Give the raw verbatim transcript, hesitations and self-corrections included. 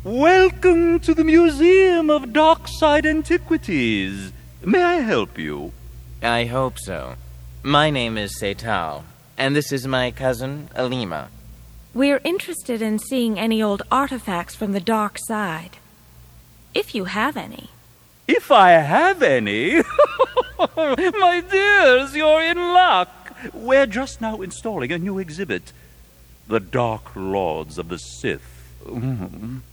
Welcome to the Museum of Darkside Antiquities. May I help you? I hope so. My name is Seital, and this is my cousin, Alima. We're interested in seeing any old artifacts from the dark side. If you have any. If I have any? My dears, you're in luck. We're just now installing a new exhibit. The Dark Lords of the Sith.